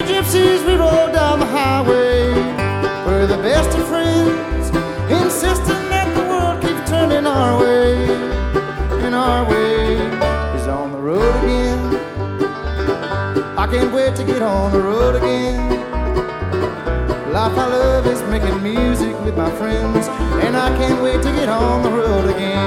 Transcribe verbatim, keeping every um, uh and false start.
gypsies, we rode down the highway. We're the best of friends, insisting that the world keeps turning our way. And our way is on the road again. I can't wait to get on the road again. Life I love is making music with my friends, and I can't wait to get on the road again.